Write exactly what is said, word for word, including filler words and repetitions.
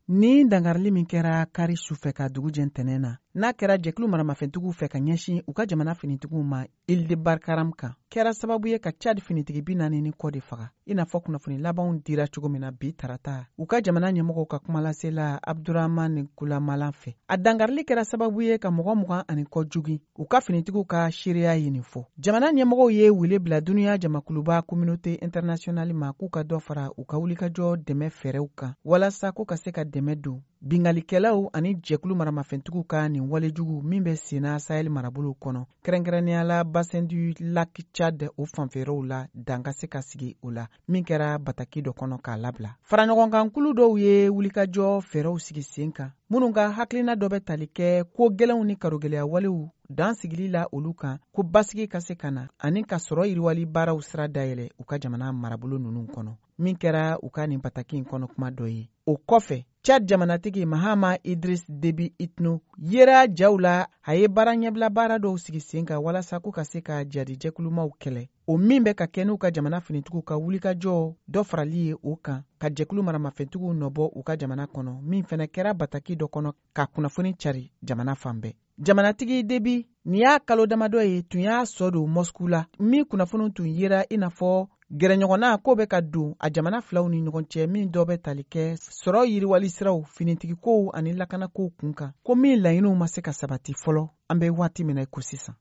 Ni dangarili min kɛra kari sufɛ ka dugu jɛ ntɛnɛn na n'a kɛra jɛkulu maramafɛntigiw fɛ ka ɲɛsin u ka jamana finitigiw ma Île de Barkaram kan kɛra sababu ye ka Chad finitigi bi naani ni kɔ de faga i n'a fɔ kunnafoni labanw dira cogo min na bi tarata u ka jamana ɲɛmɔgɔw ka kumalasela Abdurahmane Kulamalan fɛ. A dangarili kɛra sababu ye ka mɔgɔ mugan ani kɔ jugi u ka finitigiw ka seereya ye nin fɔ. Jamana ɲɛmɔgɔw ye wele bila duniya jamakuluba communauté internationale ma k'u ka dɔ fara u ka wulikajɔ dɛmɛ fɛɛrɛw kan walasa ko ka se ka dɛmɛ don bingalikɛlaw ani jɛkulu maramafɛntigiw ka nin walejugu min bɛ senna Sahel marabolo kɔnɔ kɛrɛnkɛrɛnnenya la bassin du lac Tchad o fanfɛɛrɛw la dan ka se ka sigi o la min kɛra bataki dɔ kɔnɔ k'a labila. Faraɲɔgɔnkankulu dɔw ye wulikajɔ fɛɛrɛw sigi sen kan minnu ka hakilina dɔ bɛ tali kɛ ko gɛlɛnw ni karogɛlɛya walew dan sigili la olu kan ko basigi ka se ka na ani ka sɔrɔ yiriwali baaraw sira dayɛlɛ u ka jamana marabolo ninnu kɔnɔ min kɛra u ka nin bataki in kɔnɔ kuma dɔ ye. O kɔfɛ Chad jamanatigi Mahama Idris Déby Itno yera jaw la a ye baara ɲɛbila baara dɔw sigi sen kan walasa ko ka se ka jadi jɛkulumaw kɛlɛ o min bɛ ka kɛ n'u ka jamana finitigiw ka wulikajɔ dɔ farali ye o kan ka jɛkulu maramafɛntigiw nɔbɔ u ka jamana kɔnɔ min fɛnɛ kɛra bataki dɔ kɔnɔ ka kunnafoni cari jamana fan bɛɛ. Jamanatigi Déby nin y'a kalo damadɔ ye tun y'a sɔ don Moscou la min kunnafoni tun yera i n'a fɔ gɛrɛɲɔgɔnna ko bɛ ka don a jamana filaw ni ɲɔgɔn cɛ min dɔ bɛ tali kɛ sɔrɔ yiriwali siraw finitigikow ani lakanakow kun kan ko min laɲiniw ma se ka sabati fɔlɔ an bɛ waati min na ko sisan.